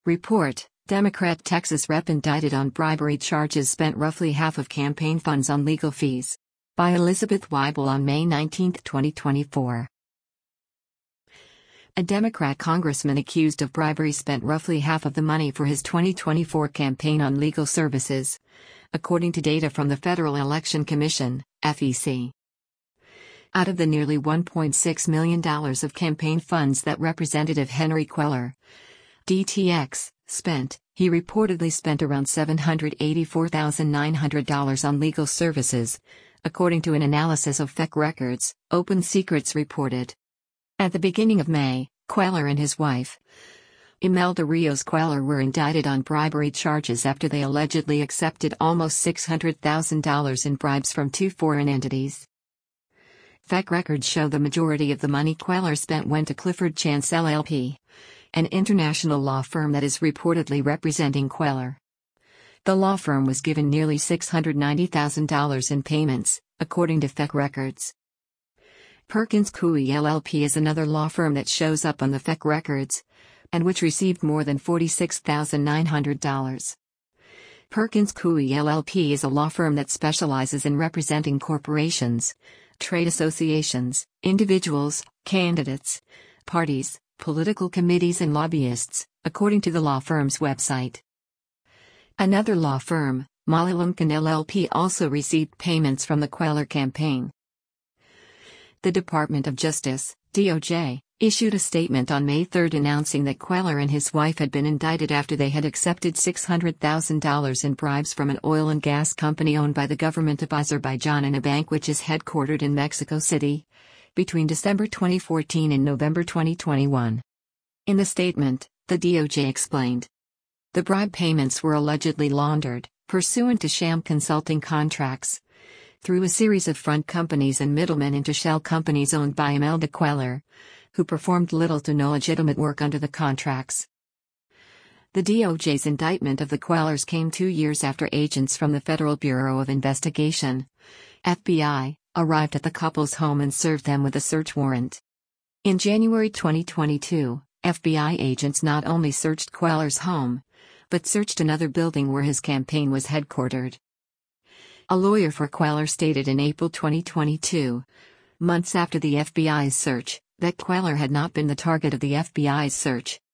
Report: Democrat Texas rep indicted on bribery charges spent roughly half of campaign funds on legal fees. By Elizabeth Weibel on May 19, 2024. A Democrat congressman accused of bribery spent roughly half of the money for his 2024 campaign on legal services, according to data from the Federal Election Commission, FEC. Out of the nearly $1.6 million of campaign funds that Representative Henry Cuellar, DTX, spent, he reportedly spent around $784,900 on legal services, according to an analysis of FEC records, Open Secrets reported. At the beginning of May, Cuellar and his wife, Imelda Rios Cuellar, were indicted on bribery charges after they allegedly accepted almost $600,000 in bribes from two foreign entities. FEC records show the majority of the money Cuellar spent went to Clifford Chance LLP, an international law firm that is reportedly representing Cuellar. The law firm was given nearly $690,000 in payments, according to FEC records. Perkins Coie LLP is another law firm that shows up on the FEC records, and which received more than $46,900. Perkins Coie LLP is a law firm that specializes in representing corporations, trade associations, individuals, candidates, parties, political committees and lobbyists, according to the law firm's website. Another law firm, Molly Lumpkin LLP, also received payments from the Cuellar campaign. The Department of Justice, DOJ, issued a statement on May 3 announcing that Cuellar and his wife had been indicted after they had accepted $600,000 in bribes from an oil and gas company owned by the government of Azerbaijan and a bank which is headquartered in Mexico City, between December 2014 and November 2021. In the statement, the DOJ explained, the bribe payments were allegedly laundered, pursuant to sham consulting contracts, through a series of front companies and middlemen into shell companies owned by Imelda Cuellar, who performed little to no legitimate work under the contracts. The DOJ's indictment of the Cuellars came 2 years after agents from the Federal Bureau of Investigation, FBI, arrived at the couple's home and served them with a search warrant. In January 2022, FBI agents not only searched Cuellar's home, but searched another building where his campaign was headquartered. A lawyer for Cuellar stated in April 2022, months after the FBI's search, that Cuellar had not been the target of the FBI's search,